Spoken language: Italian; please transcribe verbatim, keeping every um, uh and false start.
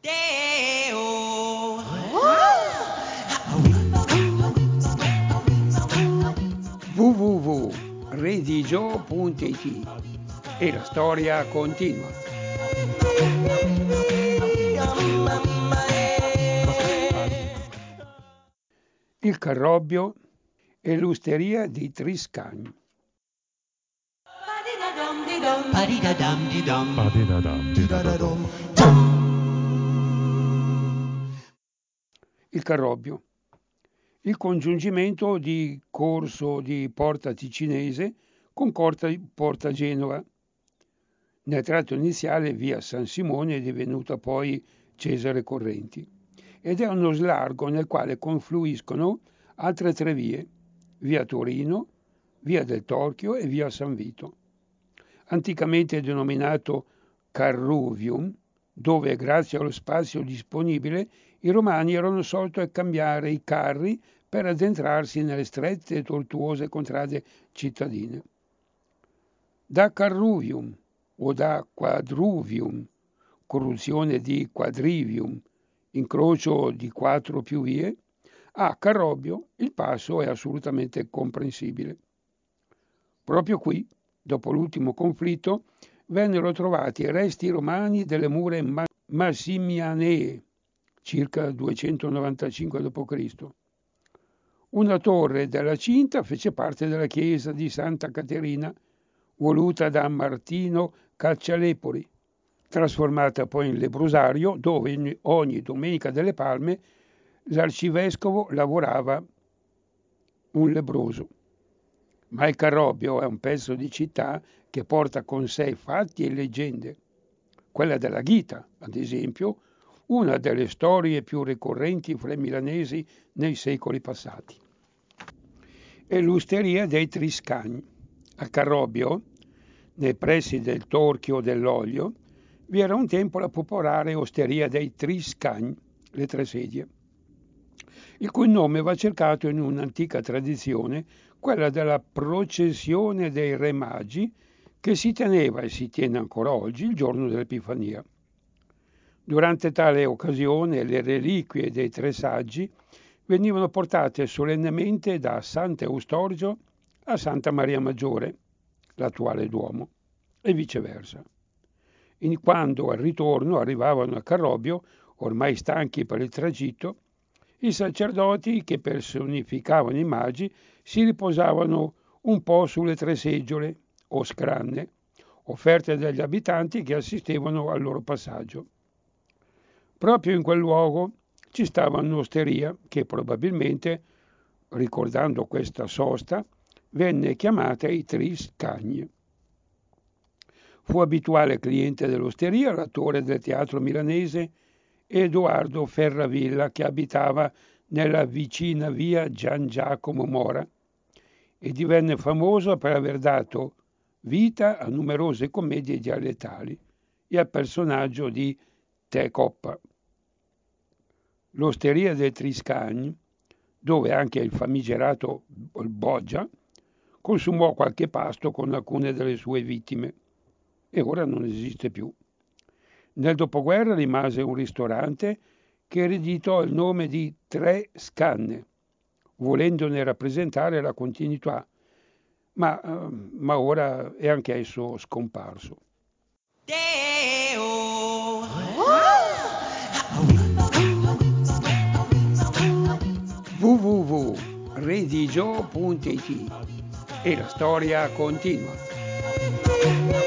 w w w punto redigio punto it e la storia continua. Il Carrobbio e l'Usteria di Triscagni. Il Carrobbio. Il congiungimento di corso di Porta Ticinese con Porta Genova. Nel tratto iniziale via San Simone è divenuta poi Cesare Correnti ed è uno slargo nel quale confluiscono altre tre vie, via Torino, via del Torchio e via San Vito. Anticamente denominato Carruvium, dove grazie allo spazio disponibile i romani erano soliti a cambiare i carri per addentrarsi nelle strette e tortuose contrade cittadine. Da Carruvium o da Quadruvium, corruzione di Quadrivium, incrocio di quattro più vie, a Carrobbio il passo è assolutamente comprensibile. Proprio qui, dopo l'ultimo conflitto, vennero trovati resti romani delle mura Massimianee, circa duecentonovantacinque dopo Cristo Una torre della cinta fece parte della chiesa di Santa Caterina, voluta da Martino Caccialepori, trasformata poi in lebrosario, dove ogni Domenica delle Palme l'arcivescovo lavorava un lebbroso. Ma il Carrobbio è un pezzo di città che porta con sé fatti e leggende. Quella della Ghita, ad esempio, una delle storie più ricorrenti fra i milanesi nei secoli passati. E l'Usteria dei Triscagni. A Carrobbio, nei pressi del Torchio dell'Olio, vi era un tempo la popolare Osteria dei Triscagni, le tre sedie, il cui nome va cercato in un'antica tradizione, quella della processione dei Re Magi, che si teneva e si tiene ancora oggi il giorno dell'Epifania. Durante tale occasione le reliquie dei tre saggi venivano portate solennemente da Sant'Eustorgio a Santa Maria Maggiore, l'attuale Duomo, e viceversa. In quando al ritorno arrivavano a Carrobbio, ormai stanchi per il tragitto, i sacerdoti che personificavano i magi si riposavano un po' sulle tre seggiole o scranne, offerte dagli abitanti che assistevano al loro passaggio. Proprio in quel luogo ci stava un'osteria che probabilmente, ricordando questa sosta, venne chiamata i Triscagni. Fu abituale cliente dell'osteria l'attore del teatro milanese Edoardo Ferravilla, che abitava nella vicina via Gian Giacomo Mora e divenne famoso per aver dato vita a numerose commedie dialettali e al personaggio di Te Coppa. L'Osteria dei Triscagni, dove anche il famigerato Boggia consumò qualche pasto con alcune delle sue vittime e ora non esiste più. Nel dopoguerra rimase un ristorante che ereditò il nome di Tre Scanne, volendone rappresentare la continuità, ma, ma ora è anche esso scomparso. w w w punto redigio punto it e la storia continua.